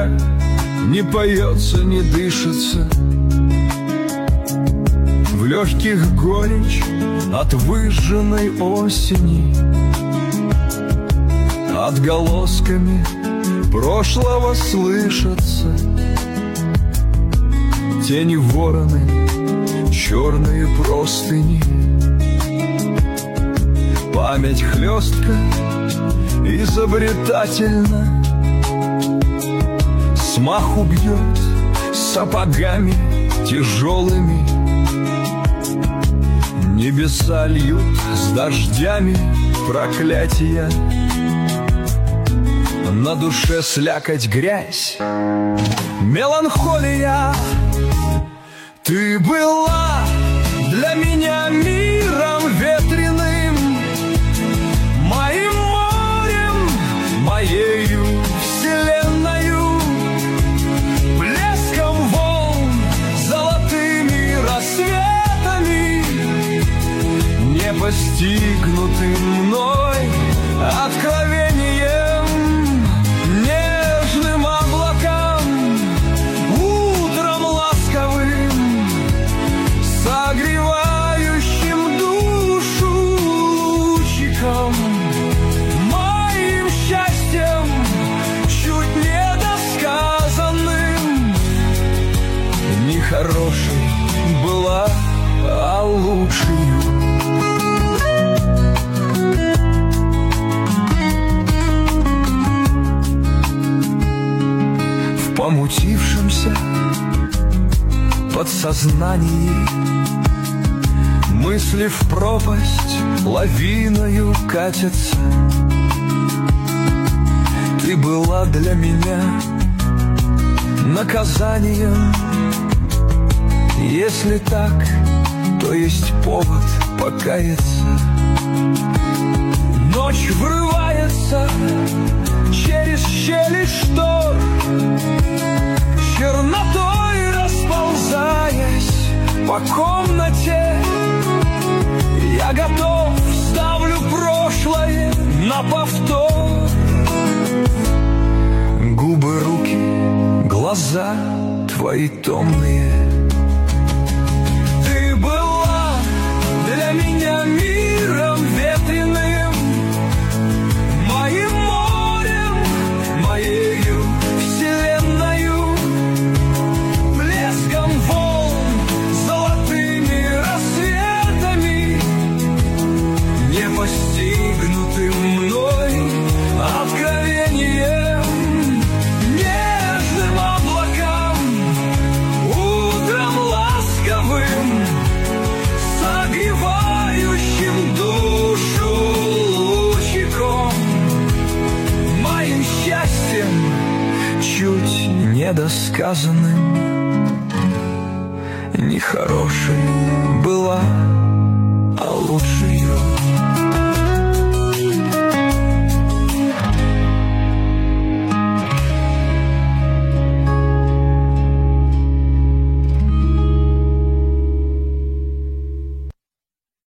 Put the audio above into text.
тебя не поется, не дышится. В легких горечь от выжженной осени, отголосками прошлого слышатся тени, вороны, черные простыни. Память хлестка, изобретательна, смаху бьет сапогами тяжелыми. Небеса льют с дождями проклятия, на душе слякоть, грязь, меланхолия. Ты была для меня миром ветреным, моим морем, моею вселенною, блеском волн, золотыми рассветами, непостигнутым мной откровением, нежным облакам, утром ласковым, согревающим душу лучиком, моим счастьем, чуть недосказанным. Не хорошей была, а лучшей. В помутившемся подсознании мысли в пропасть лавиною катятся. Ты была для меня наказанием. Если так, то есть повод покаяться. Ночь врывается через щели штор, чернотой расползаясь по комнате. Я готов, ставлю прошлое на повтор. Губы, руки, глаза твои томные. Ты была для меня миром ветреным, моим морем, моею вселенною, блеском волн, золотыми рассветами, непостигнутым мной откровением, нежным облакам, утром ласковым, согревающим душу лучиком, моим счастьем, чуть недосказанным. Нехорошей была, а лучшей.